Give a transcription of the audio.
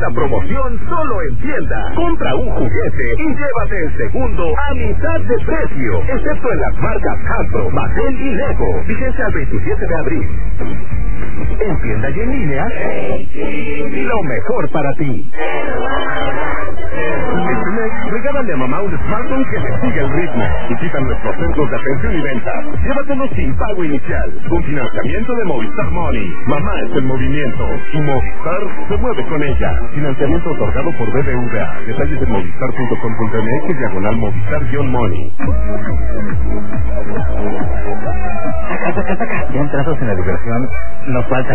Esta promoción solo en tienda. Compra un juguete y llévate el segundo a mitad de precio, excepto en las marcas Hasbro, Mattel y Lego. Vigencia al 27 de abril. En tienda y en línea, lo mejor para ti. Este mes, regálale a mamá un smartphone que le siga el ritmo. Visita nuestros centros de atención y venta. Llévatelo sin pago inicial, con financiamiento de Movistar Money. Mamá es el movimiento y Movistar se mueve con ella. Financiamiento otorgado por BBVA. Detalles en movistar.com.mx/Movistar-Money. Saca. Ya entrados en la diversión, nos falta